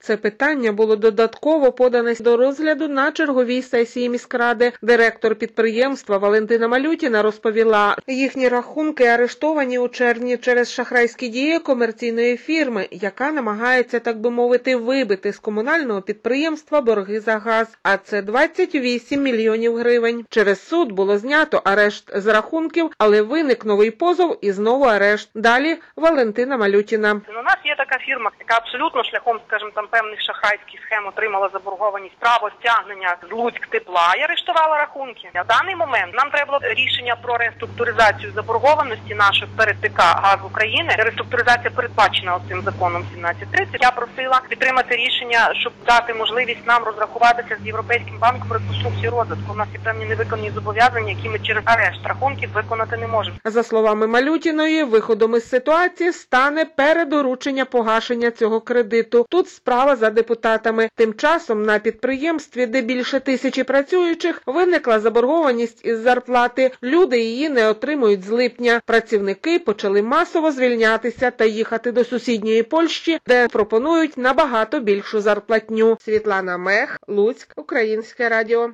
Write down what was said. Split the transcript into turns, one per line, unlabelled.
Це питання було додатково подане до розгляду на черговій сесії міськради. Директор підприємства Валентина Малютіна розповіла, їхні рахунки арештовані у червні через шахрайські дії комерційної фірми, яка намагається, так би мовити, вибити з комунального підприємства борги за газ, а це 28 мільйонів гривень. Через суд було знято арешт з рахунків, але виник новий позов і знову арешт. Далі Валентина Малютіна.
У нас є така фірма, яка абсолютно шляхом, скажімо, там певних шахрайських схем отримала заборгованість, право стягнення з Луцьктепла і арештувала рахунки. На даний момент нам треба було рішення про реструктуризацію заборгованості наших перед ТК «Газ України». Реструктуризація передбачена цим законом 1730. Я просила підтримати рішення, щоб дати можливість нам розрахуватися з Європейським банком реконструкції і розвитку. У нас є певні невиконані зобов'язання, які ми через арешт рахунків виконати не можемо.
За словами Малютіної, виходом із ситуації стане передоручення погашення цього кредиту. Тут справа за депутатами. Тим часом на підприємстві, де більше 1000 працюючих, виникла заборгованість із зарплати. Люди її не отримують з липня. Працівники почали масово звільнятися та їхати до сусідньої Польщі, де пропонують набагато більшу зарплатню. Світлана Мех, Луцьк, Українське радіо.